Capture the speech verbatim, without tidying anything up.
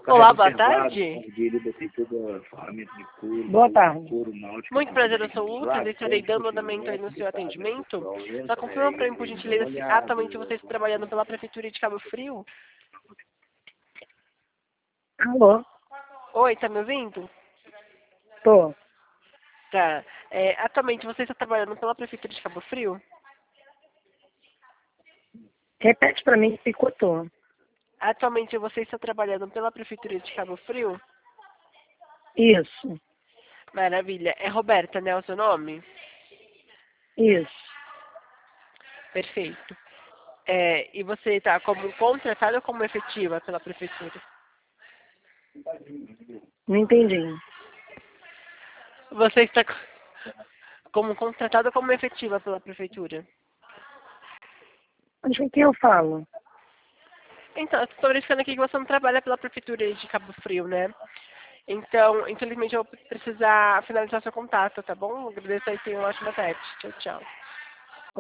Olá, boa tarde. Boa tarde. Muito prazer, eu sou o Ultra, eu estarei dando andamento aí no seu atendimento. Só confirma para mim, por gentileza, se atualmente você está trabalhando pela Prefeitura de Cabo Frio? Alô? Oi, tá me ouvindo? Tô. Tá. É, atualmente você está trabalhando pela Prefeitura de Cabo Frio? Repete pra mim que picotou. Atualmente você está trabalhando pela Prefeitura de Cabo Frio? Isso. Maravilha. É Roberta, né, o seu nome? Isso. Perfeito. É, e você está como contratada ou como efetiva pela Prefeitura? Não entendi. Você está co- como contratada ou como efetiva pela Prefeitura? Mas com quem eu falo? Então, eu estou verificando aqui que você não trabalha pela Prefeitura de Cabo Frio, né? Então, infelizmente, eu vou precisar finalizar seu contato, tá bom? Agradeço aí, tenha uma ótima tarde. Tchau, tchau.